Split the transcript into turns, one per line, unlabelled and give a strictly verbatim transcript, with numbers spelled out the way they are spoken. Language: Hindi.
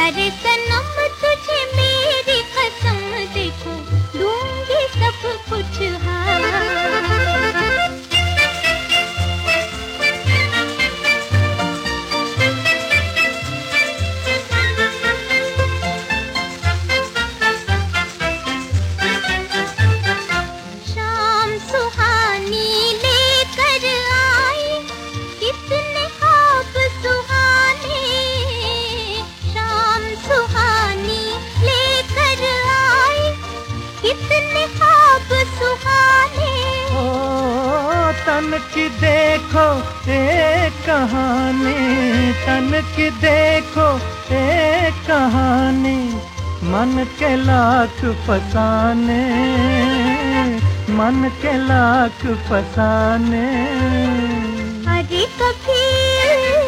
प्यारे सनम तुझे मेरी कसम, देखो दूंगी सब कुछ हाँ।
तन की देखो एक कहानी, तन की देखो एक कहानी, मन के लाख फसाने, मन के लाख फसाने।
अरे कभी